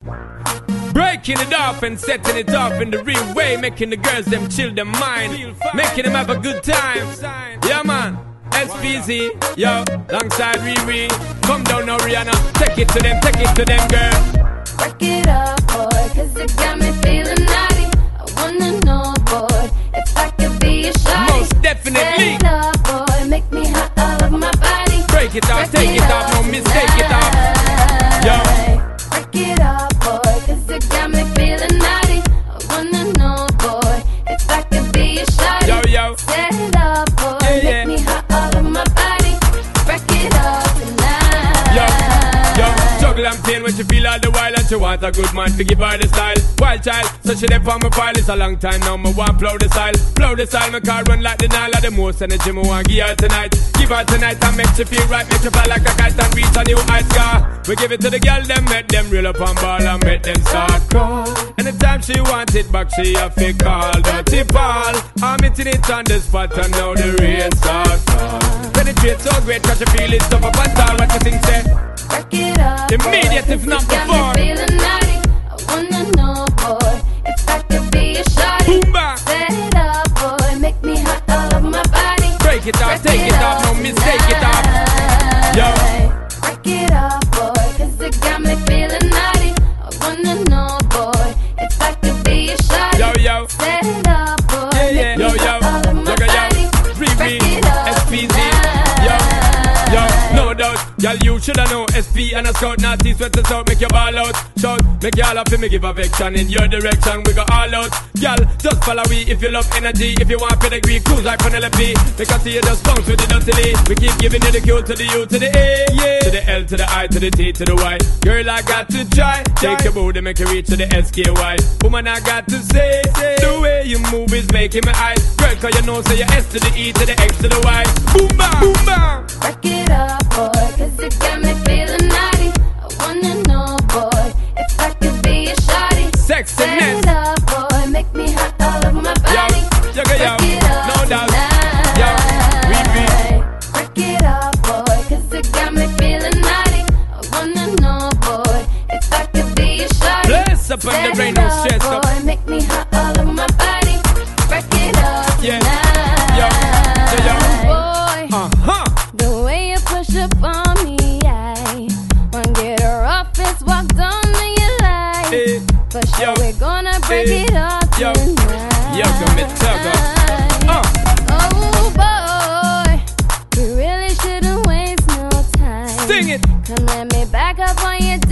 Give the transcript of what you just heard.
Breaking it off and setting it off in the real way, making the girls them chill their mind, making them have a good time. Yeah man, SPZ, yo, alongside Riri. Come down now Rihanna, take it to them girl. Break it up boy, cause it got me feeling naughty. I wanna know boy, if I could be a shawty. Most definitely. Set it up boy, make me hot all over my body. Break it off, take it off, no mistake it off. Yo. Break it up boy, cause it got me feeling naughty. I wanna know boy, if I could be a shawty. Yo, yo. Set it up boy, yeah. make me hot all over my body. Break it up tonight. Yo, juggle and pain when she feel all the while, and she want a good man to give her the style. Wild child, so she left on my file. It's a long time now, me want blow the style. Blow the style, my car run like the Nile. The most energy me want give her tonight. Give her tonight and make she feel right. Make she fly like a kite and reach a new high scar. We give it to the girl, them make them reel up on ball and make them start crawl. Anytime she want it back, she have to call Dirty Paul. I'm hitting it on the spot and now the rain starts. Penetrate so great, cause she feel it tough up and tall. What you think, say? Break it up immediate boy, if not got before. Me feeling naughty. I wanna know boy, if I could be a shawty. Boomba. Set it up boy, make me hot all over my body. Break it off, take it off, no mistake it off. Yo. Break it up boy, cause it got me feeling naughty. I wanna know boy, if I could be a shawty. Yo, yo. Set it up boy, Yeah. make me Yo, hot all over my body. Break it up SPZ. Yo, no doubt. Y'all, you shoulda know SP and a scout, not east, west and south. Make your ball out, shout, make y'all up and me give affection in your direction. We go all out, y'all. Just follow we if you love energy. If you want pedigree, cruise like Penelope. Because you just bounce with the dirty. We keep giving you the Q to the U to the A, yeah. To the L to the I to the T to the Y. Girl, I got to try. Take your booty, make you reach to the SKY. Woman, I got to say, the way you move is making me eyes. Girl, cause you know, say your S to the E to the X to the Y. Boom, bam, boom, bam. Break it up boy, cause it got me feeling naughty. I wanna know boy, if I could be a shawty. Sexiness. Set it up boy, make me hot all over my body. Yo, Break it up no doubt. tonight. Yo, repeat. Break it up boy, cause it got me feeling naughty. I wanna know boy, if I could be a shawty. Bless up on the rain, no stress up. Boy, make me hot all over my body. Break it up Yeah. tonight. Yo, Boy, the way you push up on me, I wanna get her off this walk down to your life. Hey. For sure Yo. we're gonna break Hey. it up Yo. tonight. Yo, come and tug up. Oh boy, we really shouldn't waste no time. Sing it. Come let me back up on your